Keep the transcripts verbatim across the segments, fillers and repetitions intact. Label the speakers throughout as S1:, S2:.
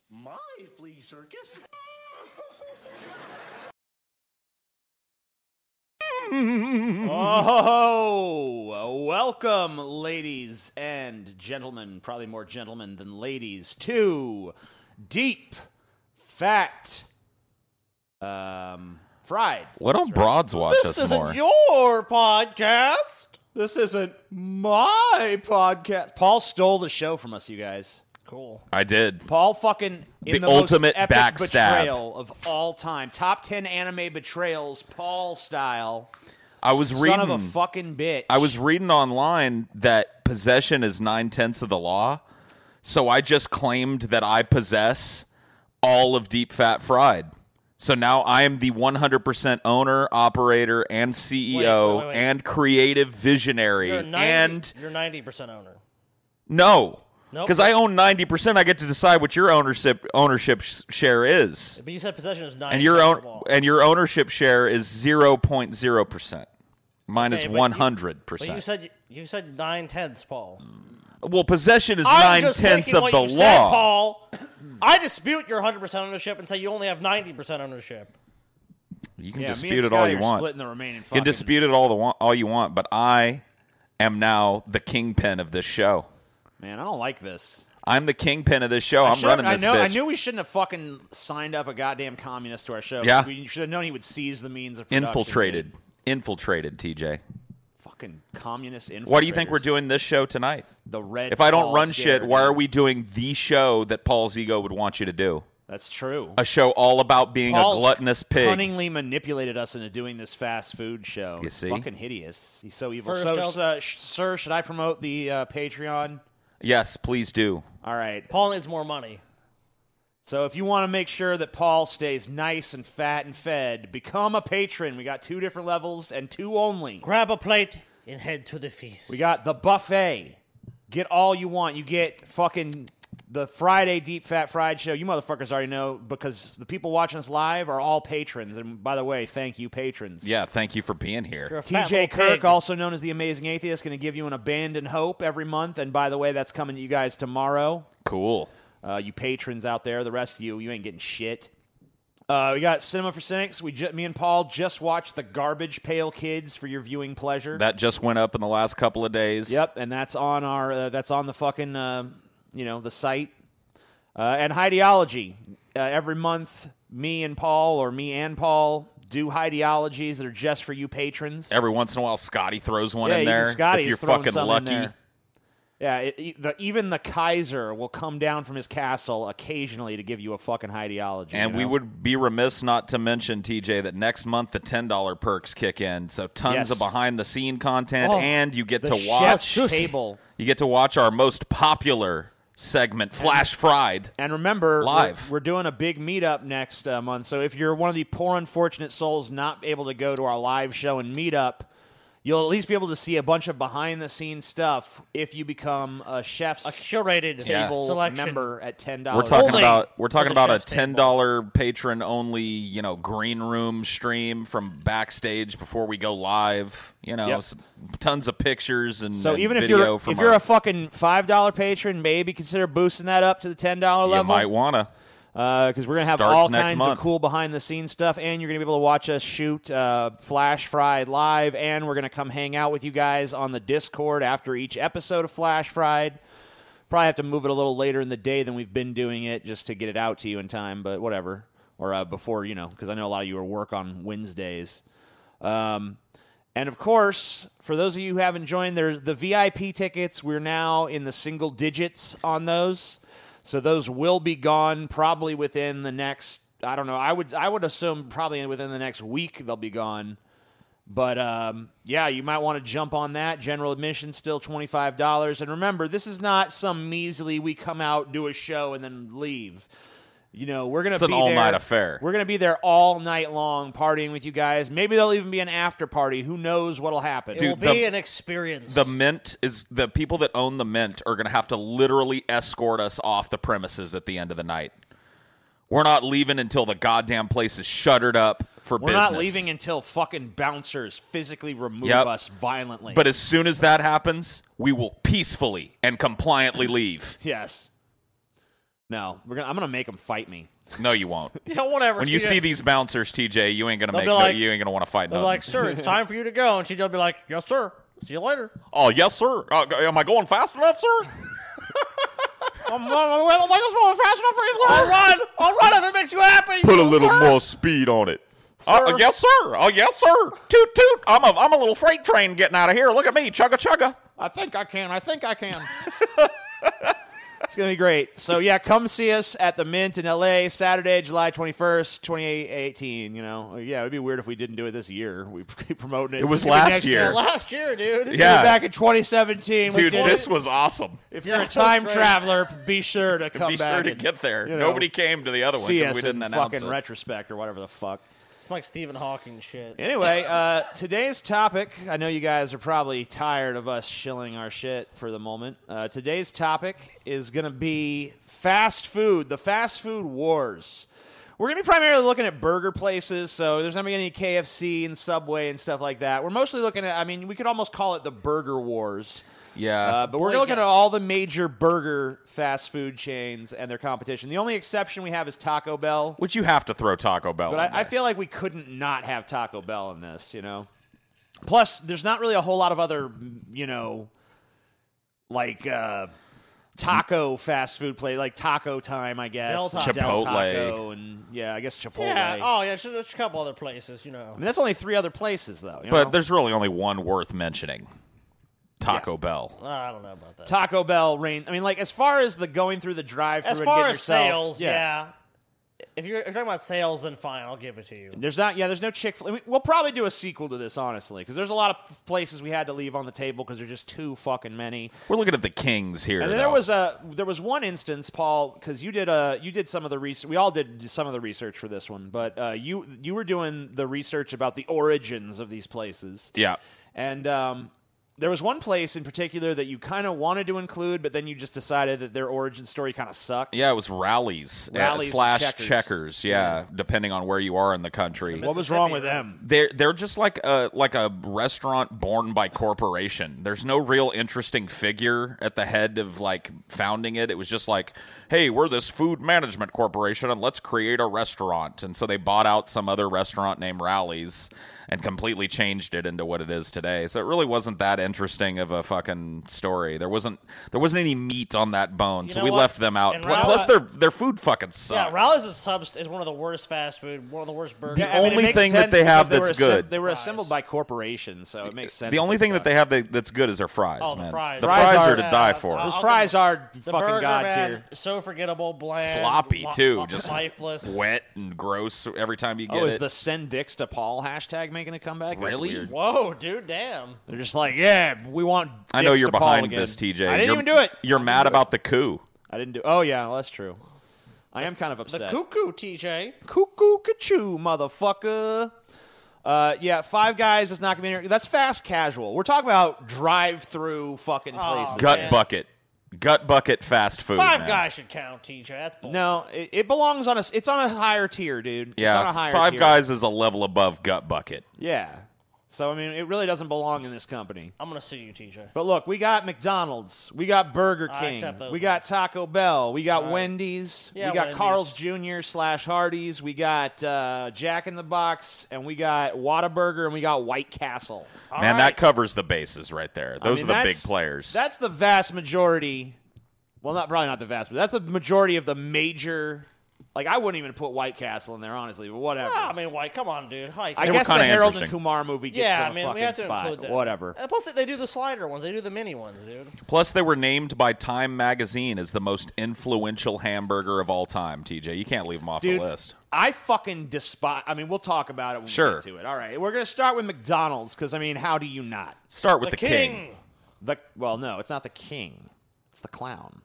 S1: My flea circus?
S2: Oh, welcome, ladies and gentlemen, probably more gentlemen than ladies, to Deep Fat um, Fried.
S3: Why don't broads watch
S2: This
S3: us
S2: isn't
S3: more?
S2: your podcast. This isn't my podcast. Paul stole the show from us, you guys.
S4: Cool.
S3: I did.
S2: Paul fucking in
S3: The
S2: the,
S3: ultimate
S2: most epic
S3: backstab.
S2: betrayal of all time. Top ten anime betrayals, Paul style.
S3: I was
S2: Son
S3: reading.
S2: of a fucking bitch.
S3: I was reading online that possession is nine tenths of the law, so I just claimed that I possess all of Deep Fat Fried. So now I am the one hundred percent owner, operator, and C E O
S4: Wait, wait, wait, wait.
S3: and creative visionary.
S4: You're ninety,
S3: and
S4: you're ninety percent owner.
S3: no,
S4: Nope.
S3: because I own ninety percent. I get to decide what your ownership ownership sh- share is,
S4: But you said possession is ninety.
S3: and your own and your ownership share is zero point zero percent. Mine
S4: Okay,
S3: is
S4: but you-
S3: one hundred
S4: But you
S3: percent.
S4: said you said nine tenths, Paul.
S3: Well, possession is
S4: I'm
S3: nine
S4: just
S3: tenths
S4: taking
S3: of
S4: what
S3: the
S4: you
S3: law.
S4: said, Paul. I dispute your one hundred percent ownership and say you only have ninety percent ownership.
S3: You can
S2: yeah, me
S3: dispute
S2: and
S3: it all
S2: Scotty
S3: you
S2: are
S3: want.
S2: Splitting the remaining
S3: You
S2: fucking.
S3: can dispute it all the wa- all you want, but I am now the kingpin of this show.
S2: Man, I don't like this.
S3: I'm the kingpin of this show.
S2: I
S3: I'm
S2: should-
S3: running
S2: I
S3: this
S2: know.
S3: bitch.
S2: I knew we shouldn't have fucking signed up a goddamn communist to our show.
S3: Yeah.
S2: We should have known he would seize the means of production.
S3: Infiltrated.
S2: dude.
S3: Infiltrated, T J.
S2: Fucking communist infiltrators.
S3: Why do you think we're doing this show tonight?
S2: the red?
S3: If I don't
S2: Paul
S3: run
S2: scare,
S3: shit, why
S2: dude.
S3: are we doing the show that Paul's ego would want you to do?
S2: That's true.
S3: A show all about being
S2: Paul
S3: a gluttonous pig.
S2: cunningly manipulated us into doing this fast food show.
S3: You
S2: It's
S3: see?
S2: fucking hideous. He's so evil.
S4: First,
S2: so,
S4: I'll-
S2: uh, sh- sir, should I promote the uh, Patreon?
S3: Yes, please do.
S2: All right.
S4: Paul needs more money.
S2: So if you want to make sure that Paul stays nice and fat and fed, become a patron. We got two different levels and two only.
S4: Grab a plate and head to the feast.
S2: We got the buffet. Get all you want. You get fucking the Friday Deep Fat Fried Show. You motherfuckers already know because the people watching us live are all patrons. And by the way, thank you, patrons.
S3: Yeah, thank you for being
S4: You're
S3: here.
S4: a
S2: T
S4: fat
S2: J
S4: little
S2: Kirk,
S4: pig.
S2: also known as the Amazing Atheist, going to give you an abandoned hope every month. And by the way, that's coming to you guys tomorrow.
S3: Cool.
S2: Uh, you patrons out there, the rest of you, you ain't getting shit. Uh, we got Cinema for Cynics. We ju- me and Paul just watched The Garbage Pail Kids for your viewing pleasure.
S3: That just went up in the last couple of days.
S2: Yep, and that's on our uh, that's on the fucking uh, you know the site. Uh, and Hideology. Uh, every month, me and Paul or me and Paul do Hideologies that are just for you patrons.
S3: Every once in a while, Scotty throws one
S2: Yeah,
S3: in
S2: even
S3: there.
S2: Scotty's
S3: if you're
S2: throwing
S3: fucking
S2: some in
S3: lucky.
S2: there. Yeah, it, it- the, even the Kaiser will come down from his castle occasionally to give you a fucking Hideology.
S3: And
S2: you
S3: we
S2: know?
S3: would be remiss not to mention, T J, that next month the ten dollar perks kick in. So tons
S2: Yes.
S3: of behind-the-scene content,
S4: Oh,
S3: and you get
S2: the
S3: to
S2: chef's
S3: watch
S2: table.
S3: you get to watch our most popular segment, Flash Fried.
S2: And remember,
S3: Live.
S2: We're, we're doing a big meetup next uh, month. So if you're one of the poor, unfortunate souls not able to go to our live show and meetup, you'll at least be able to see a bunch of behind-the-scenes stuff if you become a chef's
S4: A curated
S2: table
S4: selection.
S2: member at ten dollars.
S3: We're talking
S4: Only
S3: about we're
S4: for
S3: talking
S4: the
S3: about a
S4: chef's table.
S3: ten dollar patron only, you know, green room stream from backstage before we go live. You know,
S2: Yep.
S3: s- tons of pictures and,
S2: So
S3: and
S2: even if
S3: video
S2: you're
S3: from
S2: if you're
S3: our-
S2: a fucking five dollar patron, maybe consider boosting that up to the ten dollar
S3: you
S2: level.
S3: might wanna.
S2: Because we're going to have
S3: Starts
S2: all
S3: next
S2: kinds
S3: month.
S2: of cool behind-the-scenes stuff, and you're going to be able to watch us shoot uh, Flash Fried live, and we're going to come hang out with you guys on the Discord after each episode of Flash Fried. Probably have to move it a little later in the day than we've been doing it just to get it out to you in time, but whatever. Or uh, before, you know, because I know a lot of you are work on Wednesdays. Um, and, of course, for those of you who haven't joined, there's the V I P tickets. We're now in the single digits on those. So those will be gone probably within the next, I don't know, I would I would assume probably within the next week they'll be gone. But, um, yeah, you might want to jump on that. General admission still twenty-five dollars. And remember, this is not some measly we come out, do a show, and then leave. You know, we're going to
S3: It's
S2: be
S3: an all-night
S2: there.
S3: affair.
S2: We're going to be there all night long partying with you guys. Maybe there'll even be an after party. Who knows what'll happen.
S4: It
S3: Dude,
S4: will be
S3: the-
S4: an experience.
S3: The Mint is the people that own the Mint are going to have to literally escort us off the premises at the end of the night. We're not leaving until the goddamn place is shuttered up for
S2: We're
S3: business.
S2: not leaving until fucking bouncers physically remove
S3: Yep.
S2: us violently.
S3: But as soon as that happens, we will peacefully and compliantly leave.
S2: yes. No, we're gonna. I'm gonna make them fight me.
S3: No, you won't.
S4: Yeah, whatever.
S3: When you
S4: T J.
S3: see these bouncers, T J, you ain't gonna
S4: They'll
S3: make.
S4: be
S3: No,
S4: like-
S3: you ain't gonna want to fight.
S4: They're
S3: Nothing.
S4: like, sir, it's time for you to go. And T J will be like, yes, sir. See you later.
S3: Oh, yes, sir. Uh, am I going fast enough, sir?
S2: I'm like this fast enough for you.
S4: I'll run. I'll run if it makes you happy.
S3: Put a
S4: Yes,
S3: little
S4: sir.
S3: more speed on it. Uh,
S2: Sir.
S3: yes, sir. Oh, yes, sir. Toot, toot. I'm a, I'm a little freight train getting out of here. Look at me. Chugga, chugga.
S2: I think I can. I think I can. It's going to be great. So, yeah, come see us at the Mint in L A Saturday, July twenty-first, twenty eighteen. You know, yeah, it would be weird if we didn't do it this year. We keep promoting it.
S3: It was
S2: It's gonna be
S3: last
S2: next
S3: year.
S4: Last year, dude.
S2: It's
S3: Yeah.
S2: gonna be back in twenty seventeen. We
S3: Dude,
S2: did
S3: this
S2: it.
S3: was awesome.
S2: If you're a
S4: That's
S2: time
S4: great.
S2: traveler, be sure to come
S3: Be
S2: back
S3: sure to
S2: and,
S3: get there.
S2: you know,
S3: Nobody came to the other one
S2: see
S3: because
S2: us
S3: we didn't
S2: in
S3: announce
S2: fucking
S3: it.
S2: retrospect or whatever the fuck.
S4: It's like Stephen Hawking shit.
S2: Anyway, uh, today's topic, I know you guys are probably tired of us shilling our shit for the moment. Uh, today's topic is going to be fast food, the fast food wars. We're going to be primarily looking at burger places, so there's not going to be any K F C and Subway and stuff like that. We're mostly looking at, I mean, we could almost call it the burger wars.
S3: Yeah.
S2: Uh, but we're
S4: Like,
S2: looking at
S4: yeah.
S2: all the major burger fast food chains and their competition. The only exception we have is Taco Bell.
S3: Which you have to throw Taco Bell
S2: But
S3: in
S2: I, I
S3: there.
S2: feel like we couldn't not have Taco Bell in this, you know? Plus, there's not really a whole lot of other, you know, like uh, taco fast food play, like Taco Time, I guess.
S4: Del Taco.
S2: Del
S3: Chipotle.
S2: Taco, and yeah, I guess Chipotle.
S4: Yeah. Oh, yeah. so There's a couple other places, you know.
S2: I mean, that's only three other places, though. You
S3: But
S2: know?
S3: there's really only one worth mentioning. Taco
S2: Yeah.
S3: Bell.
S4: I don't know about that.
S2: Taco Bell, reign. I mean, like, as far as the going through the drive-through
S4: As
S2: and
S4: far
S2: getting
S4: as
S2: yourself,
S4: sales, yeah. If you're, if you're talking about sales, then fine, I'll give it to you.
S2: There's not, yeah. There's no Chick-fil-A. We'll probably do a sequel to this, honestly, because there's a lot of places we had to leave on the table because there's just too fucking many.
S3: We're looking at the Kings here.
S2: And then there
S3: though.
S2: was a there was one instance, Paul, because you did a you did some of the research. We all did some of the research for this one, but uh, you you were doing the research about the origins of these places.
S3: Yeah.
S2: And um, there was one place in particular that you kind of wanted to include, but then you just decided that their origin story kind of sucked.
S3: Yeah, it was Rallies, uh,
S2: Rallies
S3: slash
S2: Checkers.
S3: checkers. Yeah, depending on where you are in the country.
S2: What was wrong with them?
S3: They're they're just like a like a restaurant born by corporation. There's no real interesting figure at the head of like founding it. It was just like, hey, we're this food management corporation and let's create a restaurant. And so they bought out some other restaurant named Rallies and completely changed it into what it is today. So it really wasn't that interesting of a fucking story. There wasn't there wasn't any meat on that bone,
S4: You
S3: so
S4: know
S3: we
S4: what?
S3: left them out.
S4: And
S3: Plus,
S4: Ralli-
S3: plus their their food fucking sucks.
S4: Yeah, Rallies is, subst- is one of the worst fast food, one of the worst burgers.
S3: The
S2: I mean, it
S3: only
S2: makes
S3: thing that
S2: sense
S3: they have
S2: because they
S3: that's
S2: were
S3: good-
S2: they were
S4: Fries.
S2: assembled by corporations, so it makes sense.
S3: The only thing that
S2: suck.
S3: they have that, that's good is their fries,
S4: Oh, the
S3: man.
S4: fries.
S3: The
S2: Fries
S3: fries,
S2: are-
S3: are to die for.
S4: I'll-
S2: Those
S4: I'll
S2: fries
S4: give
S2: are
S4: The
S2: fucking
S4: burger,
S2: god
S4: man,
S2: tier.
S4: so forgettable, bland,
S3: Sloppy,
S4: lo-
S3: too,
S4: lo-
S3: just
S4: lifeless.
S3: Wet and gross every time you get
S2: Oh, is
S3: it.
S2: the send dicks to Paul hashtag making a comeback? That's
S3: Really?
S2: weird.
S4: Whoa, dude, damn.
S2: They're just like, yeah, we want.
S3: I know
S2: dicks
S3: you're
S2: to Paul
S3: behind
S2: again.
S3: this, T J.
S2: I didn't
S3: You're-
S2: even do it.
S3: You're
S2: I didn't
S3: mad
S2: do it.
S3: about the coup.
S2: I didn't do. Oh yeah, well, that's true. I am kind of
S4: The
S2: upset.
S4: cuckoo, T J.
S2: Cuckoo cachoo, motherfucker. Uh, yeah, Five Guys is not gonna be. That's fast casual. We're talking about drive-through fucking
S4: Oh,
S2: places.
S3: Gut
S4: man.
S3: bucket. Gut bucket fast food.
S4: Five
S3: man.
S4: Guys should count, T J. That's bull.
S2: No, it, it belongs on a. It's on a higher tier, dude. It's on
S3: Yeah,
S2: a higher
S3: Five
S2: tier.
S3: Guys is a level above gut bucket.
S2: Yeah. So I mean, it really doesn't belong in this company.
S4: I'm gonna sue you, T J.
S2: But look, we got McDonald's, we got Burger
S4: I
S2: King,
S4: accept those
S2: we got
S4: ones.
S2: Taco Bell, we got
S4: All right.
S2: Wendy's,
S4: Yeah,
S2: we got
S4: Wendy's.
S2: Carl's Junior slash Hardee's, we got uh, Jack in the Box, and we got Whataburger, and we got White Castle.
S4: All
S3: Man,
S4: right.
S3: that covers the bases right there.
S2: I
S3: Those
S2: mean,
S3: are the big
S2: that's-
S3: players.
S2: That's the vast majority. Well, not probably not the vast, but that's the majority of the major. Like, I wouldn't even put White Castle in there, honestly, but whatever.
S4: Ah, I mean, White, come on, dude. Hike.
S2: I
S3: They were
S2: guess the
S3: kinda
S2: Harold and
S3: interesting.
S2: Kumar movie gets
S4: yeah,
S2: them
S4: I
S2: a
S4: mean,
S2: fucking
S4: we have to
S2: spot.
S4: include that.
S2: Whatever.
S4: And plus, they do the slider ones. They do the mini ones, dude.
S3: Plus, they were named by Time Magazine as the most influential hamburger of all time, T J. You can't leave them off
S2: Dude,
S3: the list.
S2: I fucking despise. I mean, we'll talk about it when
S3: Sure.
S2: we get to it. All right, we're gonna start with McDonald's because I mean, how do you not?
S3: Start with
S4: The,
S3: the,
S4: king.
S2: The well, no, it's not the king. It's the clown.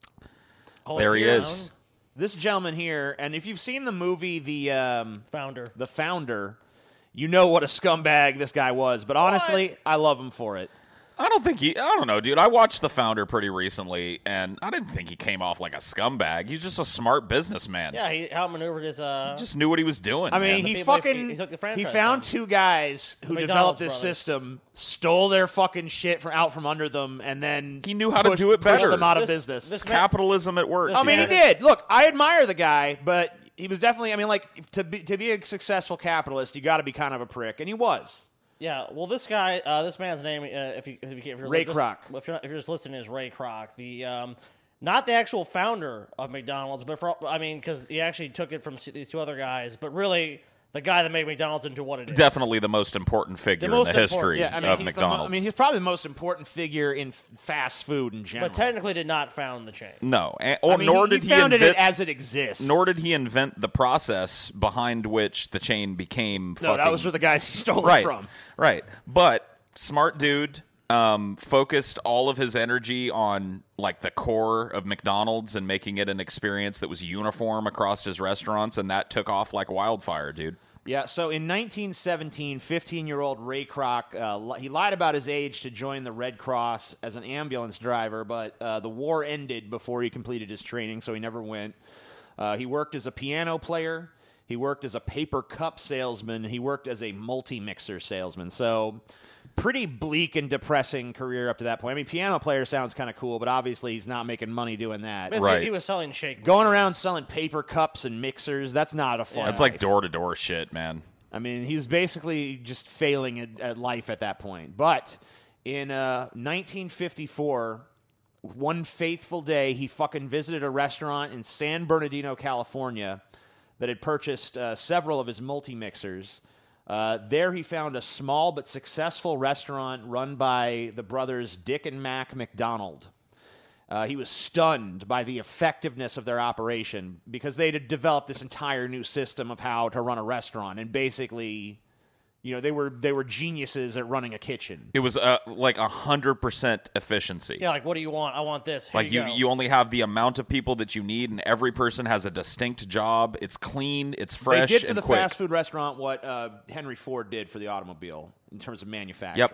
S4: Oh,
S3: There he
S4: yeah,
S3: is.
S2: This gentleman here, and if you've seen the movie The um,
S4: Founder.
S2: The Founder, you know what a scumbag this guy was. But honestly, I love him for it.
S3: I don't think he. I don't know, dude. I watched The Founder pretty recently, and I didn't think he came off like a scumbag. He's just a smart businessman.
S4: Yeah, he outmaneuvered his. Uh,
S3: He just knew what he was doing.
S2: I mean,
S3: man.
S2: he
S4: people he-
S2: fucking
S4: he took the
S2: he
S4: franchise
S2: found
S4: from.
S2: two guys who
S4: McDonald's
S2: developed this
S4: brothers.
S2: system, stole their fucking shit from out from under them, and then
S3: He knew how to
S2: pushed-
S3: do it
S2: pushed
S3: better.
S2: them out of
S4: This-
S2: business.
S4: this-
S3: capitalism at work.
S4: This
S2: I mean, he
S4: man-
S2: did. Look, I admire the guy, but he was definitely. I mean, like to be to be a successful capitalist, you got to be kind of a prick, and he was.
S4: Yeah, well, this guy, uh, this man's name, uh, if you if, you, if you're
S2: Ray
S4: just,
S2: Kroc.
S4: if you're not, if you're just listening, is Ray Kroc, the um, not the actual founder of McDonald's, but for I mean, because he actually took it from s- these two other guys, but really the guy that made McDonald's into what it is.
S3: Definitely the most important figure
S4: most
S3: in the
S4: important-
S3: history
S2: Yeah, I mean,
S3: of
S2: he's the
S3: McDonald's.
S2: mo- I mean, he's probably the most important figure in f- fast food in general.
S4: but technically did not found the chain.
S3: no, and,
S2: I
S3: or,
S2: mean,
S3: nor
S2: he,
S3: did
S2: he
S3: he
S2: founded
S3: invent.
S2: it as it exists.
S3: nor did he invent the process behind which the chain became.
S2: no,
S3: fucking,
S2: that was for the guys he stole
S3: right,
S2: it from.
S3: right. But smart dude. Um, focused all of his energy on like the core of McDonald's and making it an experience that was uniform across his restaurants, and that took off like wildfire, dude.
S2: Yeah, so in nineteen seventeen, fifteen-year-old Ray Kroc, uh, li- he lied about his age to join the Red Cross as an ambulance driver, but uh, the war ended before he completed his training, so he never went. Uh, he worked as a piano player. He worked as a paper cup salesman. He worked as a multi-mixer salesman. So pretty bleak and depressing career up to that point. I mean, piano player sounds kind of cool, but obviously he's not making money doing that.
S4: Basically,
S3: Right.
S4: he was selling shake.
S2: Going
S4: machines.
S2: around selling paper cups and mixers, that's not a fun
S3: That's like
S2: life.
S3: door to door shit, man.
S2: I mean, he's basically just failing at, at life at that point. But in uh, nineteen fifty-four, one faithful day, he fucking visited a restaurant in San Bernardino, California, that had purchased uh, several of his multi-mixers. Uh, there he found a small but successful restaurant run by the brothers Dick and Mac McDonald. Uh, he was stunned by the effectiveness of their operation because they had developed this entire new system of how to run a restaurant, and basically, you know, they were they were geniuses at running a kitchen.
S3: It was uh, like a hundred percent efficiency.
S4: Yeah, like what do you want? I want this. Here
S3: Like you,
S4: go.
S3: you only have the amount of people that you need, and every person has a distinct job. It's clean, it's fresh,
S2: They did for
S3: and
S2: the
S3: quick.
S2: fast food restaurant what uh, Henry Ford did for the automobile in terms of manufacturing.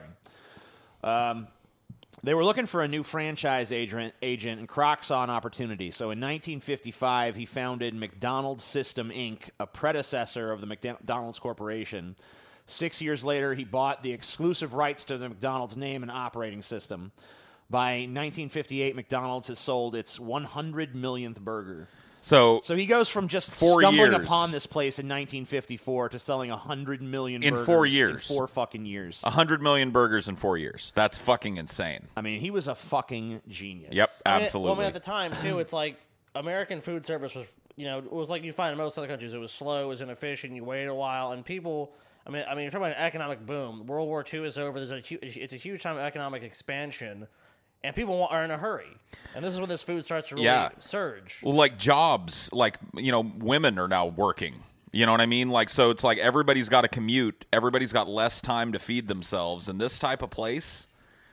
S2: Um, they were looking for a new franchise agent, agent, and Kroc saw an opportunity. So in nineteen fifty-five, he founded McDonald's System, Incorporated, a predecessor of the McDonald's Corporation. Six years later, he bought the exclusive rights to the McDonald's name and operating system. By nineteen fifty-eight, McDonald's has sold its one hundred millionth burger.
S3: So,
S2: So he goes from just
S3: Four
S2: stumbling
S3: years.
S2: upon this place in nineteen fifty-four to selling one hundred million
S3: In
S2: burgers
S3: four years.
S2: In four fucking years.
S3: a hundred million burgers in four years. That's fucking insane.
S2: I mean, he was a fucking genius.
S3: Yep,
S4: I mean,
S3: absolutely.
S4: well, I mean, at the time too, it's like American food service was, you know, it was like you find in most other countries. It was slow, it was inefficient. You waited a while, and people. I mean, I mean, you're talking about an economic boom. World War Two is over. There's a hu- it's a huge time of economic expansion, and people want, are in a hurry. And this is when this food starts to really
S3: Yeah.
S4: surge.
S3: Well, like jobs, like, you know, women are now working. You know what I mean? Like, so it's like everybody's got to commute. Everybody's got less time to feed themselves. And this type of place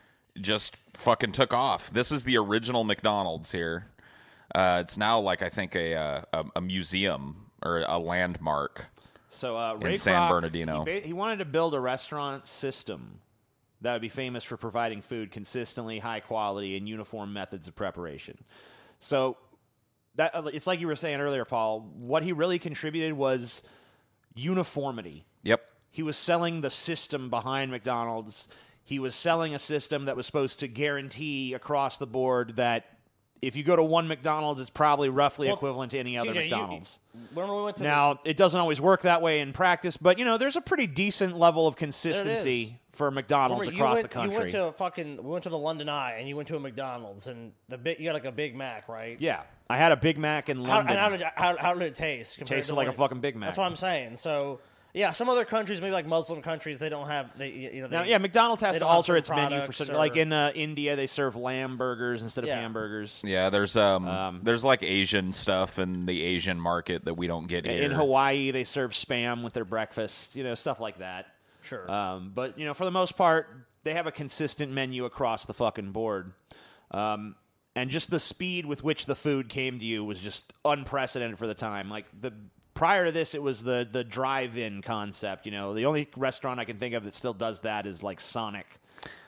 S3: just fucking took off. This is the original McDonald's here. Uh, it's now like, I think, a, uh, a, a museum or a landmark.
S2: So uh, Ray
S3: In San
S2: Kroc,
S3: Bernardino.
S2: He, ba- he wanted to build a restaurant system that would be famous for providing food consistently, high quality, and uniform methods of preparation. So that it's like you were saying earlier, Paul. What he really contributed was uniformity.
S3: Yep.
S2: He was selling the system behind McDonald's. He was selling a system that was supposed to guarantee across the board that if you go to one McDonald's, it's probably roughly
S4: Well,
S2: equivalent to any other
S4: T J, you-
S2: McDonald's.
S4: When we went to the,
S2: Now, it doesn't always work that way in practice, but, you know, there's a pretty decent level of
S4: is.
S2: consistency for McDonald's
S4: remember, you
S2: across
S4: went,
S2: the country.
S4: You went to a fucking. We went to the London Eye, and you went to a McDonald's, and the big. You got like a Big Mac, right?
S2: yeah. I had a Big Mac in
S4: How,
S2: London.
S4: and how did, how, how did it taste? compared
S2: Tasted
S4: to
S2: like a
S4: what-
S2: fucking Big Mac.
S4: That's what I'm saying. So, yeah, some other countries, maybe like Muslim countries, they don't have. They, you know, they,
S2: Now, yeah, McDonald's has
S4: they
S2: to
S4: don't have
S2: alter
S4: certain
S2: its menu for
S4: products
S2: certain.
S4: or-
S2: Like in uh, India, they serve lamb burgers instead of
S4: Yeah.
S2: hamburgers.
S3: Yeah, there's um,
S2: Um,
S3: there's like Asian stuff in the Asian market that we don't get here.
S2: In Hawaii, they serve Spam with their breakfast, you know, stuff like that.
S4: Sure.
S2: Um, but, you know, for the most part, they have a consistent menu across the fucking board. Um, and just the speed with which the food came to you was just unprecedented for the time. Like, the prior to this, it was the, the drive-in concept, you know. The only restaurant I can think of that still does that is, like, Sonic.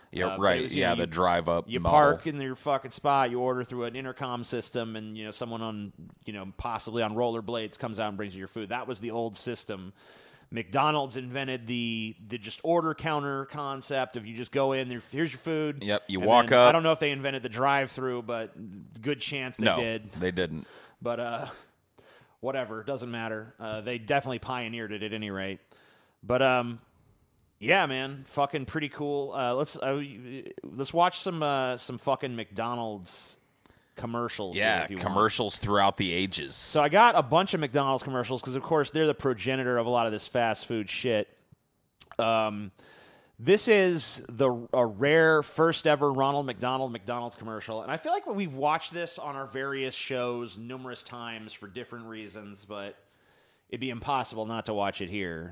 S3: Yeah,
S2: Uh, but
S3: right.
S2: it was, you
S3: yeah,
S2: know,
S3: the
S2: you-
S3: drive up.
S2: You
S3: model.
S2: park in your fucking spot. You order through an intercom system, and you know someone on, you know, possibly on rollerblades comes out and brings you your food. That was the old system. McDonald's invented the the just order counter concept of you just go in there. Here's your food.
S3: Yep, you
S2: and
S3: walk
S2: then-
S3: up.
S2: I don't know if they invented the drive-through, but good chance they
S3: no,
S2: did.
S3: they didn't.
S2: But uh, whatever, doesn't matter. Uh, they definitely pioneered it at any rate. But um, yeah, man, fucking pretty cool. Uh, let's uh, let's watch some uh, some fucking McDonald's commercials. here
S3: Yeah,
S2: if you want.
S3: commercials throughout the ages.
S2: So I got a bunch of McDonald's commercials because, of course, they're the progenitor of a lot of this fast food shit. Um, this is the a rare first ever Ronald McDonald McDonald's commercial, and I feel like we've watched this on our various shows numerous times for different reasons, but it'd be impossible not to watch it here.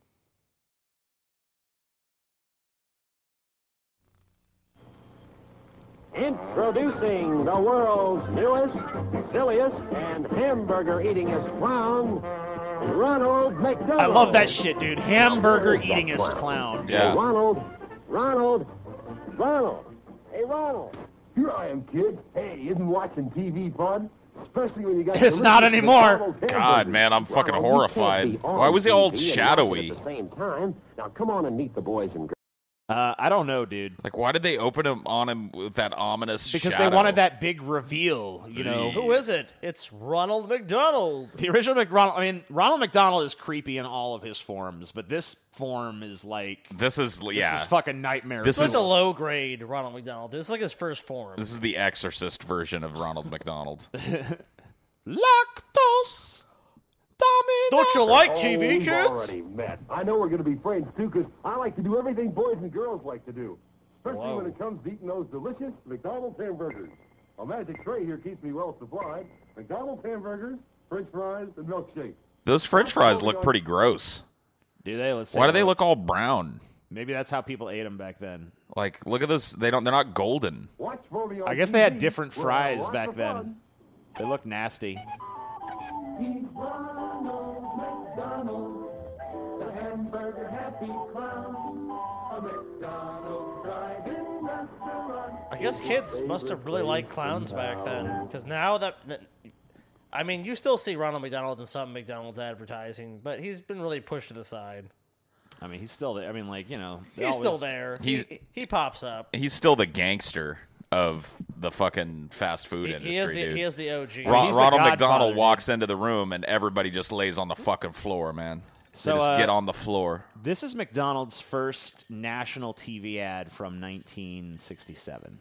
S5: Introducing the world's newest, silliest, and hamburger-eatingest clown, Ronald McDonald.
S2: I love that shit, dude. Hamburger eatingest clown.
S3: Yeah.
S5: Hey, Ronald, Ronald, Ronald. Hey, Ronald.
S6: Here I am, kid. Hey, isn't watching T V fun? Especially when you got
S2: It's not
S6: delicious
S2: anymore.
S6: McDonald's
S3: God,
S6: hamburgers.
S3: man, I'm fucking
S5: Ronald, you can't
S3: horrified.
S5: be on
S3: Why was he all
S5: T V and
S3: shadowy?
S5: watch it at the same time. Now, come on and meet the boys and girls.
S2: Uh, I don't know, dude.
S3: Like, why did they open him on him with that ominous
S2: Because
S3: shadow?
S2: they wanted that big reveal, you know.
S3: Yeah.
S4: Who is it? It's Ronald McDonald.
S2: The original McDonald, I mean, Ronald McDonald is creepy in all of his forms, but this form is like,
S3: This is, yeah.
S2: this is fucking nightmare.
S3: This
S4: It's like
S3: is-
S4: the low grade Ronald McDonald. This is like his first form.
S3: This is the Exorcist version of Ronald McDonald.
S2: lactose dominant.
S4: Don't you like T
S6: Oh,
S4: V,
S6: we've
S4: kids?
S6: already met. I know we're going to be friends, too, because I like to do everything boys and girls like to do. Especially
S4: Whoa.
S6: when it comes to eating those delicious McDonald's hamburgers. A magic tray here keeps me well supplied. McDonald's hamburgers, french fries, and milkshakes.
S3: Those french fries look pretty gross.
S2: Do they? Let's
S3: Why
S2: take
S3: do
S2: a
S3: they look all brown?
S2: Maybe that's how people ate them back then.
S3: Like, look at those. They don't. They're not golden.
S6: Watch for me on
S2: I guess
S6: T V.
S2: they had different
S6: We'll have
S2: fries
S6: lots
S2: back
S6: of
S2: then.
S6: fun.
S2: They look nasty.
S6: He's Ronald McDonald, the hamburger happy clown, a McDonald's drive-in restaurant.
S4: I guess kids must have really liked clowns back then. Because now that. I mean, you still see Ronald McDonald in some McDonald's advertising, but he's been really pushed to the side.
S2: I mean, he's still there. I mean, like, you know. they
S4: He's
S2: always-
S4: still there.
S3: He's-
S4: he, he pops up.
S3: He's still the gangster of the fucking fast food
S4: He,
S3: industry,
S4: he is the
S3: dude.
S4: he is the O G.
S3: Ron-
S2: he's the
S3: Ronald
S2: Godfather,
S3: McDonald
S2: dude.
S3: walks into the room and everybody just lays on the fucking floor, man.
S2: So,
S3: they just
S2: uh,
S3: get on the floor.
S2: This is McDonald's first national T V ad from nineteen sixty-seven.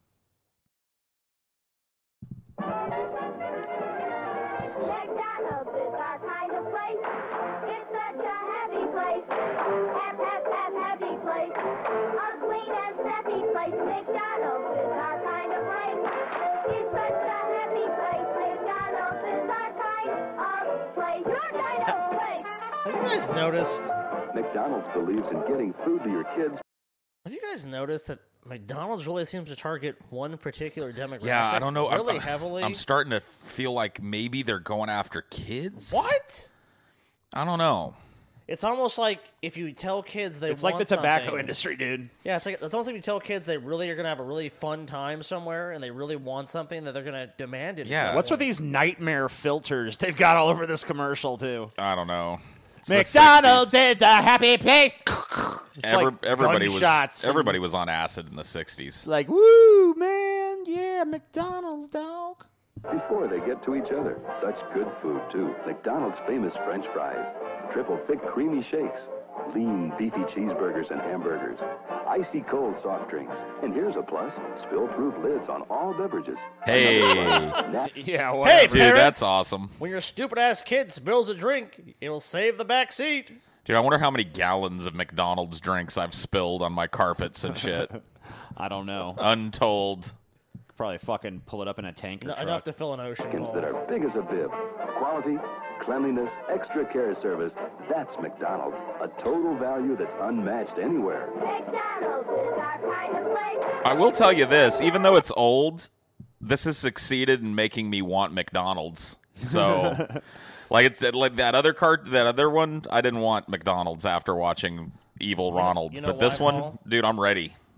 S7: McDonald's is our kind of place. It's such a happy place. Hap, hap, hap, happy place. A clean and snappy place. McDonald's is our kind of place. It's such a happy place. McDonald's is our kind of place. Your kind of place.
S4: Have you guys noticed?
S8: McDonald's believes in getting food to your kids.
S4: Have you guys noticed that McDonald's really seems to target one particular demographic?
S3: Yeah, I don't know. I'm-
S4: Really
S3: I'm,
S4: heavily.
S3: I'm starting to feel like maybe they're going after kids.
S4: What?
S3: I don't know.
S4: It's almost like if you tell kids they
S2: It's like the
S4: want
S2: tobacco
S4: something-
S2: industry, dude.
S4: Yeah, it's like it's almost like you tell kids they really are going to have a really fun time somewhere, and they really want something that they're going to demand it.
S3: Yeah.
S2: What's with these nightmare filters they've got all over this commercial, too?
S3: I don't know. It's the
S2: McDonald's
S3: sixties.
S2: is a happy place. It's
S3: Every-
S2: like
S3: everybody
S2: gunshots
S3: was
S2: and-
S3: everybody was on acid in the sixties.
S2: like, woo, man, yeah, McDonald's, dog.
S8: Before they get to each other, such good food, too. McDonald's famous French fries, triple thick creamy shakes, lean beefy cheeseburgers and hamburgers, icy cold soft drinks. And here's a plus, spill-proof lids on all beverages.
S3: Hey,
S2: Yeah,
S4: Hey,
S2: whatever.
S3: dude,
S4: parents,
S3: that's awesome.
S4: when your stupid ass kid spills a drink, it'll save the back seat.
S3: Dude, I wonder how many gallons of McDonald's drinks I've spilled on my carpets and shit.
S2: I don't know.
S3: Untold.
S2: Probably fucking pull it up in a tanker
S4: No,
S2: truck.
S4: enough to fill an ocean.
S8: Chickens
S4: Paul.
S8: that are big as a bib. Quality, cleanliness, extra care service. That's McDonald's. A total value that's unmatched anywhere.
S7: McDonald's is our kind of place.
S3: I will tell you this, even though it's old, this has succeeded in making me want McDonald's. So, like it's like that other cart, that other one, I didn't want McDonald's after watching Evil Ronald,
S4: you know
S3: but this
S4: why,
S3: one,
S4: Paul?
S3: dude, I'm ready.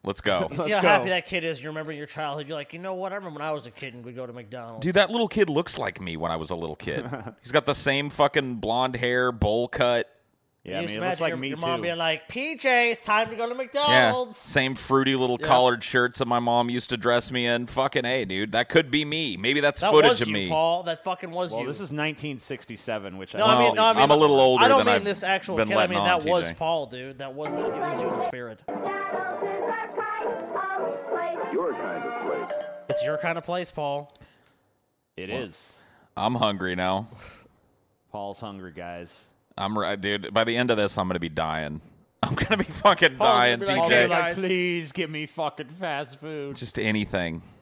S3: Let's go.
S4: You see how happy that kid is. You remember your childhood. You're like, you know what? I remember when I was a kid and we'd go to McDonald's.
S3: Dude, that little kid looks like me when I was a little kid. He's got the same fucking blonde hair, bowl cut.
S2: Yeah, I
S4: you
S2: mean,
S4: just
S2: it looks like
S4: your,
S2: me
S4: your
S2: too.
S4: mom being like, P J, it's time to go to
S3: Yeah,
S4: McDonald's.
S3: same fruity little
S4: Yeah.
S3: collared shirts that my mom used to dress me in. Fucking A, dude. That could be me. Maybe that's
S4: That
S3: footage
S4: was
S3: of
S4: you,
S3: me.
S4: Paul. That fucking was
S2: Well,
S4: you.
S2: this is nineteen sixty-seven, which
S4: no,
S2: I
S4: I mean, no, I mean,
S3: I'm a little older
S4: I don't
S3: than
S4: mean
S3: I've
S4: this actual
S3: been
S4: kid. I
S3: letting
S4: mean,
S3: on,
S4: that was
S3: T J.
S4: Paul, dude. That was, it was you in spirit.
S7: McDonald's is our kind of place.
S8: Your kind of place.
S4: It's your kind of place, Paul.
S2: it is.
S3: I'm hungry now.
S2: Paul's hungry, guys.
S3: I'm right, dude. By the end of this, I'm gonna be dying. I'm gonna be fucking
S4: Paul's
S3: dying,
S4: gonna be like,
S3: T J.
S4: "Hey, guys."
S2: please give me fucking fast food.
S3: Just anything.